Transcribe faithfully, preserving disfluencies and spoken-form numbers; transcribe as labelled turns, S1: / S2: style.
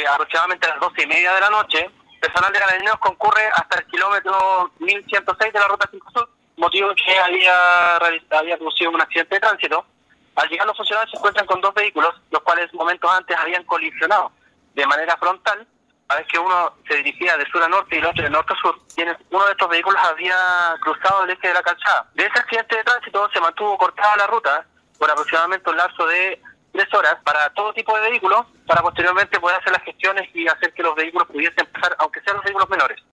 S1: que aproximadamente a las doce y media de la noche, personal de Carabineros concurre hasta el kilómetro mil ciento seis de la Ruta cinco Sur, motivo que había, había producido un accidente de tránsito. Al llegar los funcionarios se encuentran con dos vehículos, los cuales momentos antes habían colisionado de manera frontal, a vez que uno se dirigía de sur a norte y el otro de norte a sur. Quienes, uno de estos vehículos había cruzado el eje de la calzada. De ese accidente de tránsito se mantuvo cortada la ruta por aproximadamente un lapso de tres horas para todo tipo de vehículos, para posteriormente poder hacer las gestiones y hacer que los vehículos pudiesen pasar, aunque sean los vehículos menores.